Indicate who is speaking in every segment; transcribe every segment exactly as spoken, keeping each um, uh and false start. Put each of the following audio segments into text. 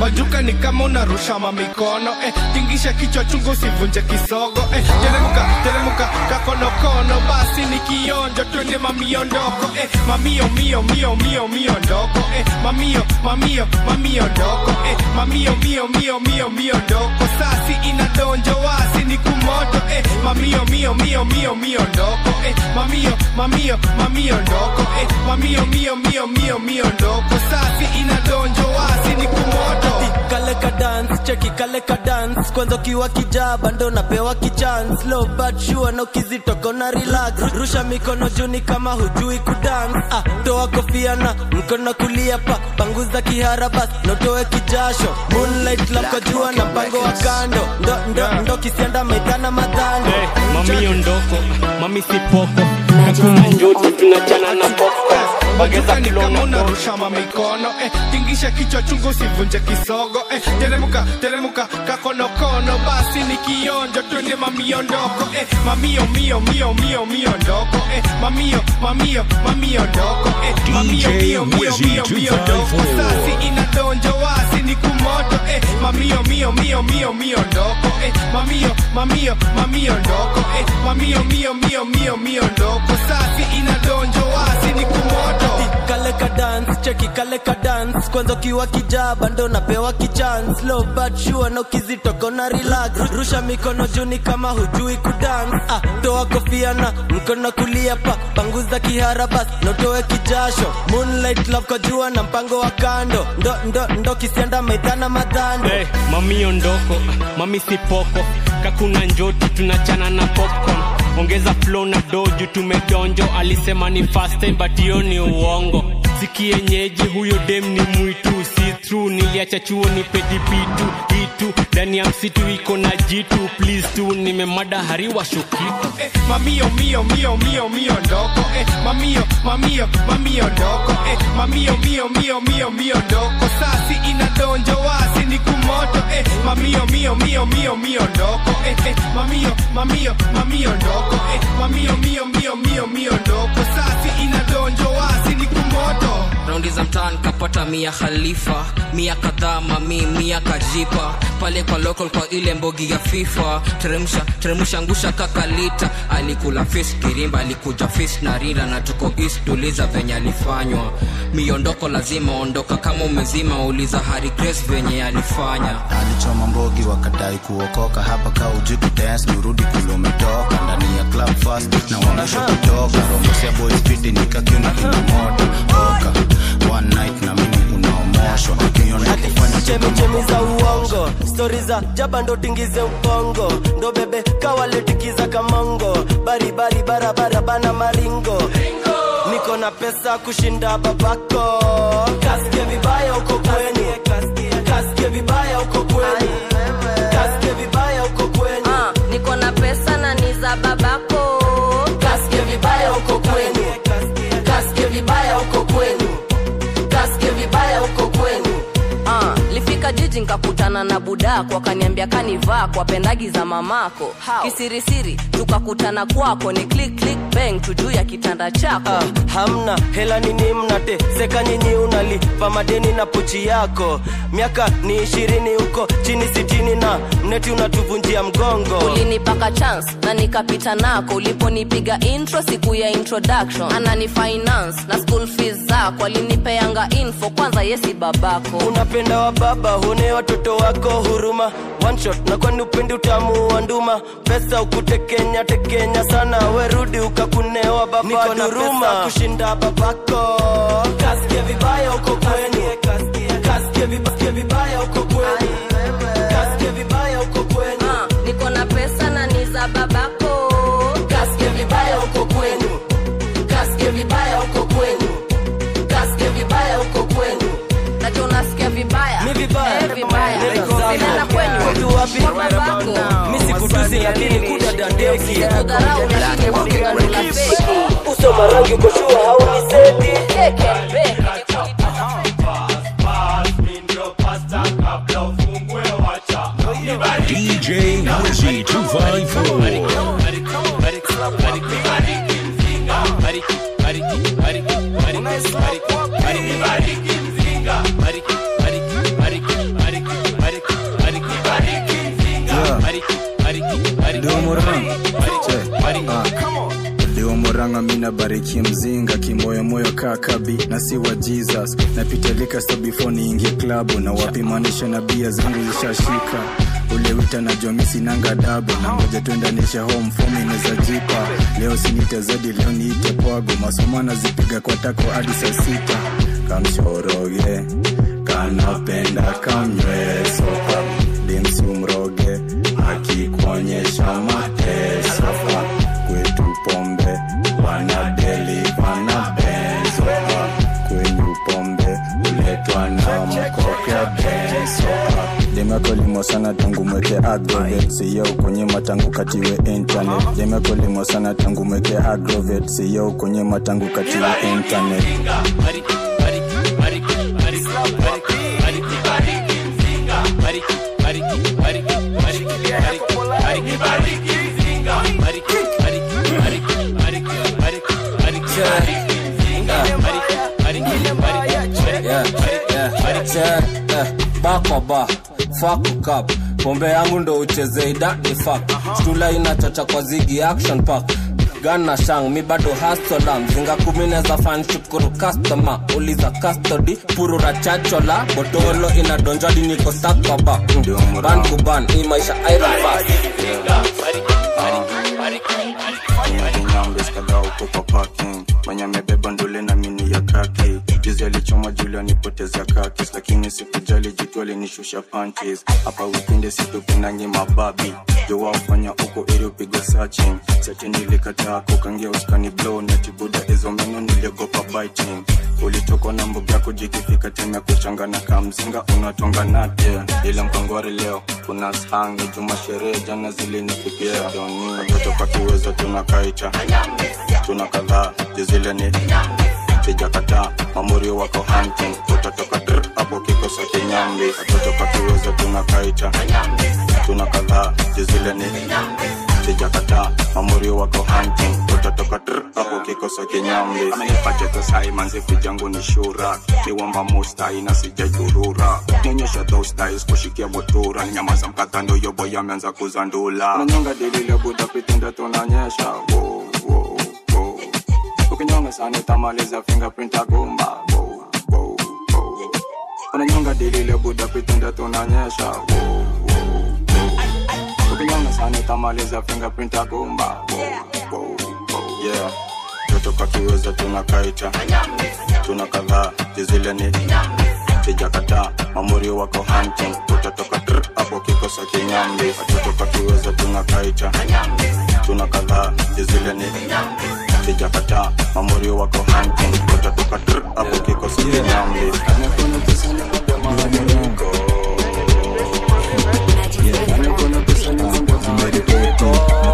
Speaker 1: Wajuka ni kama unarusha mamikono eh, tingisha kichwa chungu usivunje kisogo eh, teremuka, teremuka, kakonokono basi ni kionjo, twende mamiondoko eh, mamio, mio, mio, mio, mio ndoko eh, mamio, mamio, mamio ndoko eh, mamio, mio, mio, mio, mio ndoko sasi inadonjo wasi ni kumoto eh, mamio, mio, mio, mio, mio ndoko eh, mamio, mamio, mamio ndoko eh, mamio, mio, mio, mio, mio ndoko sasi inadonjo wasi ni kumoto.
Speaker 2: Kale ka dance, cheki kale ka dance. Kwanza kiwa kijaba ndo napewa kichance. Low but sure no kizitoko na relax. Rusha mikono juni kama hujui kudance. Ah, toa kofia na mkono kulia pa. Panguza kihara bas, notoe kijasho. Moonlight love kwa jua na pango wa kando. Ndo, ndo, ndo kisianda maidana madhando.
Speaker 3: Hey, mami ondoko, mami sipoko. Nakuna njoto tunachana na poko.
Speaker 1: Wajuka ni kama unarusha mamikono eh, tingisha kichwa chungu usivunje kisogo eh, teremuka, teremuka, kakonokono basi ni kionjo, twende mamiondoko eh, mamio, mio, mio, mio, mio ndoko eh, mamio, mamio, mamio ndoko eh, mamio, mio, mio, mio, mio ndoko sasi inadonjo wasi ni kumoto eh, mamio, mio, mio, mio, mio ndoko eh, mamio, mamio, mamio ndoko eh, mamio, mio, mio, mio, mio ndoko sasi inadonjo wasi ni kumoto.
Speaker 2: Kale ka dance, cheki kale ka dance. Kwanza kiwa kijaba ndo napewa kichance. Slow but sure no kizitoko na relax. Rusha mikono juni kama hujui kudance. Ah, toa kofia na mkono kulia pa. Panguza kihara bas, notoe kijasho. Moonlight love kwa jua na mpango wa kando. Ndo, ndo, ndo kisianda maidana madhando.
Speaker 3: Hey, mami ondoko, mami sipoko. Kakuna njoto tunachana na popcorn. Ongeza flow na doju tumedonjo. Alisema ni fast time but hiyo ni uongo. Sikie nyeji huyo dem ni mwitu. See through niliacha chuo ni pedipitu. Itu ndani ya msitu iko na jitu. Please tu nimemada hariwa shukitu
Speaker 1: eh, mamio, mio, mio, mio, mio ndoko eh, mamio, mamio, mamio ndoko eh, mamio, mio, mio, mio, mio ndoko sasi inadonjo wasi ni kumoto eh, mamio, mio, mio, mio, mio ndoko eh, eh, mamio, mamio, mamio ndoko eh, mamio, mio, mio, mio, mio ndoko sasi inadonjo wasi ni kumoto.
Speaker 4: Raundi za mtaani kapata mia khalifa, mia kadhaa mami, mia kajipa. Pale kwa local kwa ile mbogi ya FIFA. Teremsha, teremsha ngusha kakalita. Alikula fish kirimba, alikuja fish na rila. Na tuko east tuliza venye alifanywa. Miondoko lazima ondoka kama umezima. Uliza Harry Grace venye alifanya.
Speaker 5: Alichoma mbogi wakadai kuokoka. Hapa ka uji kudance, nurudi kule umetoka. Ndani ya club fast na wamesho kutoka. Romosia boys fiti nika kiuna kina moto. Oka, one night na mimi unaomoshwa. Ati
Speaker 2: chemi chemi za uongo. Story za jaba ndo tingize upongo. Ndo bebe kawaletikiza kamongo. Bari bari barabara bana maringo. Niko na pesa kushinda babako. Kasike vibaya uko kweni. Kasike vibaya uko kweni. Kasike vibaya uko kweni.
Speaker 6: uh, Niko na pesa na ni za babako.
Speaker 2: Kasike vibaya uko kweni. Kasike vibaya uko kweni. Kasike vibaya uko kweni.
Speaker 6: uh, Lifika jiji nkakutana na budako. Wakaniambia kanivaa kwa pendagi za mamako. How? Kisirisiri tukakutana kwako. Ni click click bang tujuu ya kitanda chako.
Speaker 2: uh, Hamna hela nini mnate. Seka nyinyi unalipa madeni na pochi yako. Miaka ni ishirini huko chini sitini na mneti unatuvunjia mgongo.
Speaker 6: Ulinipaka chance na nikapita nako. Uliponipiga intro siku ya introduction. Anani finance na school fees zako. Alinipeanga info kwanza yesi babako.
Speaker 2: Unapenda wa baba hune watoto wako huruma. One shot na kwani upendi utamu wa nduma. Pesa ukutekenya tekenya sana. Werudi ukakunewa baba. Niko na pesa kushinda babako. Kasike vibaya uko kweni. Kasike vibaya vibaya uko kweni. Kasike vibaya uko kweni.
Speaker 6: uh, Niko na pesa na ni za babako.
Speaker 2: Kasike vibaya uko kweni. Kasike vibaya uko kweni. Kasike vibaya uko kweni.
Speaker 6: Nacho unasikia vibaya.
Speaker 2: Mi vibaya.
Speaker 6: Eh, vibaya. Sina kwenyu.
Speaker 2: Watu wapi?
Speaker 6: Kwa babako.
Speaker 2: Mi sikutuzi lakini kudadadeki.
Speaker 6: Kudharau lakini kudharau feki.
Speaker 2: Uso marangi uko shua hauni seti.
Speaker 6: Keke beke.
Speaker 7: D J Wizzy two five four.
Speaker 8: nganga mina bariki mzinga kimoyo moyo kakabi na si wa Jesus napita lika sto before niingie club na wapi manisha na bia zangu zishashika ule wita na jomisi nanga dabo na ngoja tuendanisha home form inaweza jipa leo sinita zadi leo niite pwago masomo nazipiga kwa tako hadi saa sita kamshoroge kanapenda kamnywe sopa dimsumroge akikuonyesha mateso kwetu pombe wanadeli wanabenzo kwenyu pombe uletwa na mkokea benzo Demako limo sana tangu mweke aggravate siyo kwenye matangu katiwe internet Demako limo sana tangu mweke aggravate siyo kwenye matangu katiwe internet
Speaker 9: Bako ba, fuck up pombe yangu ndo ucheze idadi fuck stula inachocha kwa zigi action pack Gana shang, mi bado hustler Mzinga kumine za fan shukuru customer Uliza custody, purura chachola Botolo inadonjadi niko saka ba mm. Ban kuban, hii maisha iron fast
Speaker 8: Nyambes kada uko kwa parking Mwenye mebeba ndule na mini ya kaki Jizi alichoma Julia nipoteza kakis Lakini sikujali jitu alinishusha punches Hapa wikende situpenangi mababi Jowa ufanya uko eri upigo searching Seti nilikataa kukangia uskani blow Netibuda ezo meno niliogopa biting Ulitoko na mbogi yako jikifika teme kuchangana kamzinga unatonga nate Ila mkangwari leo kuna sangi Juma sherehe jana zili nipigia Doni watoto pakiweza tunakaita Tunakadhaa jizile ni Sijakata mamuri wako hunting Utatoka drr hapo kikosa kinyambi Watoto pakiweza tunakaita Tunakadhaa jizile ni Sijakata mamuri wako hunting Utatoka drr hapo kikosa kinyambi Amenipacheto sai manzi fijangu ni shura Niwamba mustai na sijajurura Nionyesha those styles kushikia motura Nyamaza mkatando yobo ya menza kuzandula Unanyonga dilile buda pitenda tunanyesha Wow, wow, wow Ukinyonga sana tamaliza fingerprint agumba Wow, wow, wow Unanyonga dilile buda pitenda tunanyesha Wow, wow, wow Ukinyonga sana tamaliza fingerprint agumba Wow, wow, wow Yeah Totoka kiweza tunakaita Tunakadhaa jizile ni Sijakata mamuri wako hunting Utatoka drr hapo kikosa kinyambi Totoka kiweza tunakaita Tunakadhaa jizile ni Sijakata mamuri wako hunting Utatoka drr hapo kikosa kinyambi Anekuna pesa ni kumbe mahamiriko Anekuna pesa ni kumbe mahamiriko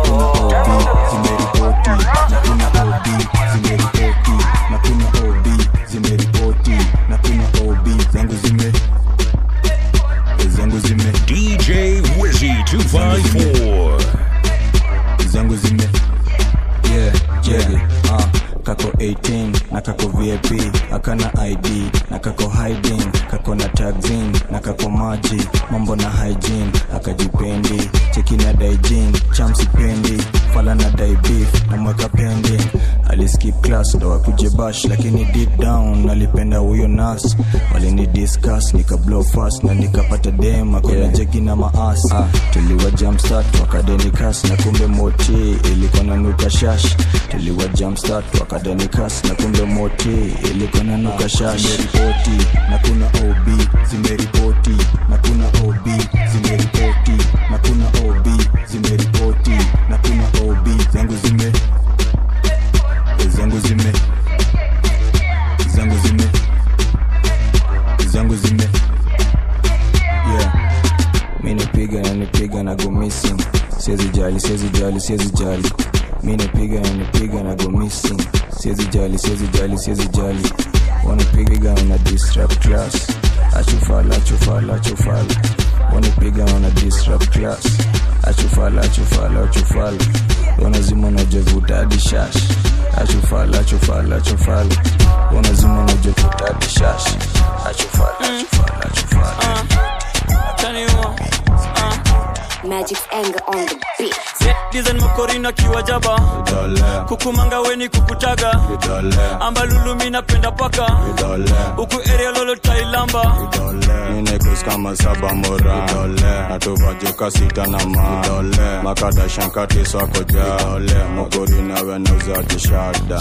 Speaker 7: D J Wizzy two five four
Speaker 8: Zangu zime Yeah, yeah, uh, kako eighteen na kako V I P Akana I D na kako hiding Kako na taxing na kako maji Mambo na hygiene Akajipendi Cheki na daijin Chamsi pendi Fala na dai beef na mweka pending Aliskip class ndo wakuje bash Lakini deep down alipenda huyo nas Walini discuss nika blow fast Na nikapata dem akona yeah. Jegi na maas ah. Tuliwa jumpstart wakadeni kas Na kumbe moti ilikona nuka shash Tuliwa jumpstart wakadeni kas Na kumbe moti ilikona nuka shash Zimeripoti na kuna O B Zimeripoti na kuna O B Zimeripoti na kuna O B Zimeripoti na kuna O B Zangu zime Zangu zime Zangu zime Zangu zime Yeah Mini piga na nipiga na go missing Siezi jali, siezi jali, siezi jali Mini piga na nipiga na go missing Siezi jali, siezi jali, siezi jali Wanna piga na disrupt class Achufala, achufala, achufala Wanna piga na disrupt class Achufala, achufala, achufala Wanazima na jevuta hadi shash Achufala, achufala, achufala Wanazima na jevuta hadi shash Achufala, achufala, achufala
Speaker 10: Tell you what, uh Magic's anger on the beat.
Speaker 11: Design makorina kiwajaba kukumanga weni kukutaga amba lulu mina penda paka uku area lolo tailamba
Speaker 8: Ninekus kama saba mora natuvajuka sita na ma makada shankati swako ja makorina wenauza kishada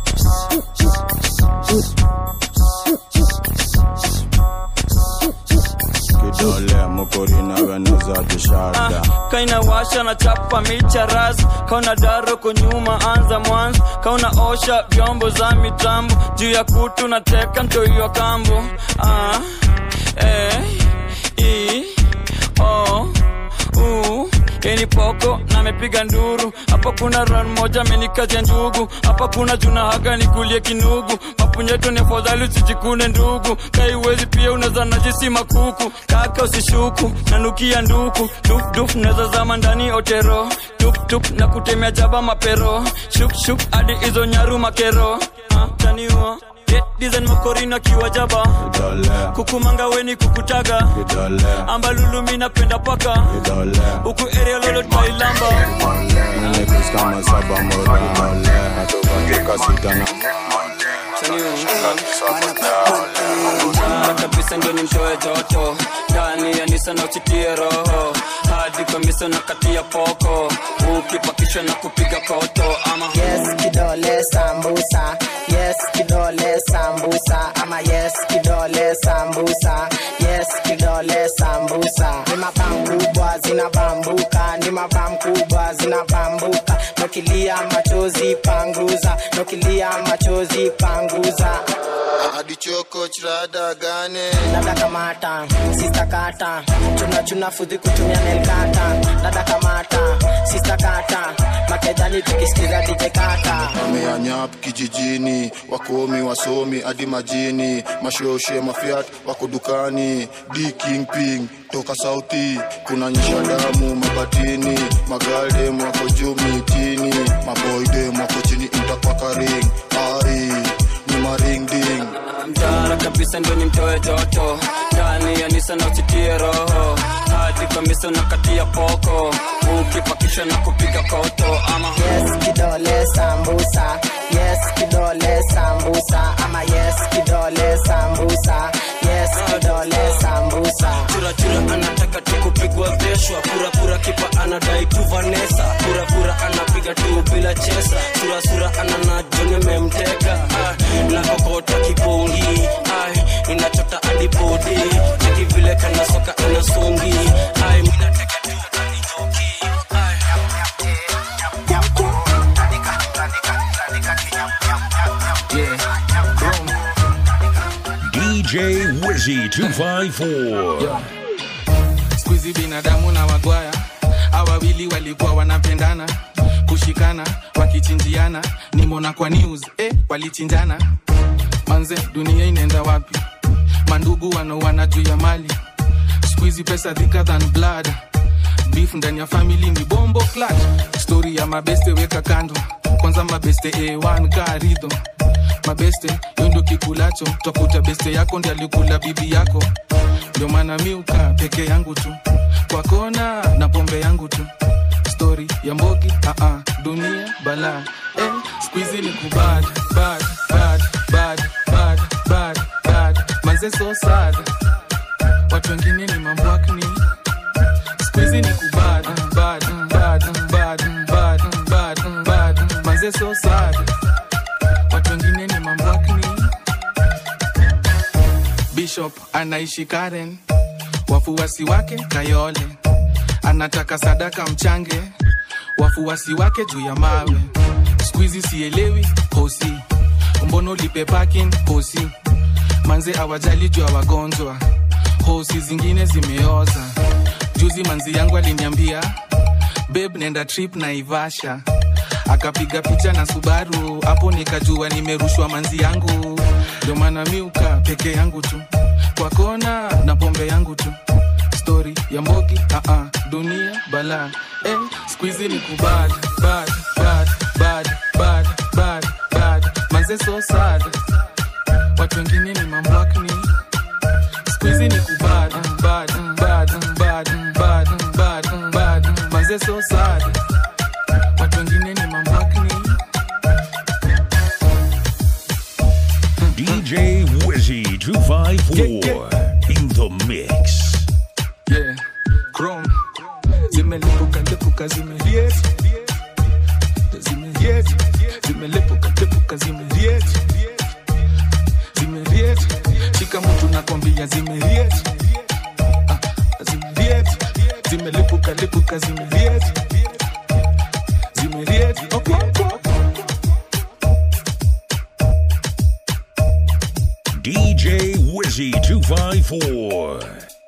Speaker 8: Kidole mukorina wenauza kishada
Speaker 11: ah, kaina washa na chapa micha raz kauna daro kunyuma anza mwanzo kauna osha vyombo za mitambo juu ya kutu na teka mtoiwa kambo ah, eh, i, o, u Eni poko na mepiga nduru hapa kuna run moja menikazi ya njugu hapa kuna juna haga nikulie kinugu mapunyeto ni fodhali usijikune ndugu kaiwezi pia unaza najisi makuku kaka usishuku nanukia nduku duf duf naza zama ndani otero tup tup na kutemea jaba mapero shuk shuk hadi izo nyaru makero ha, taniwa Design makorina kiwajaba kukumanga weni kukutaga amba lulu mina penda paka uku area lolo tailamba
Speaker 8: Ninekus kama saba mora natuvajuka sita na
Speaker 11: kabisa ndio nimtoe joto ndani ya nisa na uchitie roho hadi kwa miso na katia poko ukipakishwa na kupiga koto ama
Speaker 12: yes kidole sambusa yes kidole sambusa ama yes kidole sambusa yes kidole sambusa ni mabam kubwa zinabambuka ni mabam kubwa zinabambuka nokilia machozi panguza nokilia machozi panguza
Speaker 13: hadi choko chirada gane
Speaker 12: dada kamata sister kata chuna chuna fudhi kutumia nail kata dada kamata sister kata makedani tukisikiza D J kata
Speaker 13: wameanyap kijijini wakomi wasomi hadi majini mashoshe mafiat wako dukani D King Ping toka sauti kuna nyesha damu mabatini magalde wako juu mitini maboyde wako chini mtakwaka ring ai ni maring ding
Speaker 11: mtara kabisa ndio nimtoe joto ndani ya nisa na uchitie roho hadi kwa miso na katia poko ukipakishwa na kupiga koto ama
Speaker 12: yes kidole sambusa yes kidole sambusa ama yes kidole sambusa yes kidole sambusa
Speaker 2: Pura pura anataka tu kupigwa veshwa pura pura kipa anadai tu Vanessa pura pura anapiga tu bila chesa sura sura anana jone memteka ah, na kokota kipongi ai inachota hadi body cheki vile kana soka anasongi ai mimi nataka tu anitoki ai
Speaker 7: D J Wizzy two five four.
Speaker 14: Yeah. Squeezy binadamu na wagwaya awawili walikuwa wanapendana kushikana wakichinjiana nimona kwa news eh walichinjana manze dunia inaenda wapi mandugu wanaoana juu ya mali Squeezy pesa thicker than blood beef ndani ya family ni bombo clutch story ya mabeste weka kando kwanza mabeste A one karido mabeste yondo kikulacho takuta beste yako ndiye alikula bibi yako ndio maana miuka peke yangu tu kwa kona na pombe yangu tu story ya mbogi a uh a -uh, dunia bala eh Squeezy ni kubad bad bad bad bad bad bad manze so sad watu wengine ni mambwakni Squeezy ni kubad bad bad bad bad bad bad manze so sad watu wengine ni mambwakni Bishop anaishi Karen wafuasi wake Kayole anataka sadaka mchange wafuasi wake juu ya mawe Squeezy sielewi hosi mbono lipe parking hosi manze awajali juu ya wagonjwa hosi zingine zimeoza juzi manzi yangu aliniambia babe nenda trip na Ivasha akapiga picha na Subaru hapo nikajua nimerushwa manzi yangu ndio maana miuka peke yangu tu kwa kona na pombe yangu tu story ya mbogi a uh a -uh, dunia bala eh Squeezy ni kubad bad bad bad bad bad bad manze so sad watu wengine ni mambwakni Squeezy ni kubad bad bad bad bad bad bad
Speaker 7: J Wizzy two five four yeah, yeah. in the mix.
Speaker 14: Yeah, Chrome. Zimelipuka lipuka zimeliet. Zimeliet. Zimelipuka lipuka zimeliet. Zimeliet. Shika mtu nakwambia zimeliet. Ah, zimeliet. Zimelipuka lipuka zimeliet. Zimeliet. Okay.
Speaker 7: D J Wizzy two five four.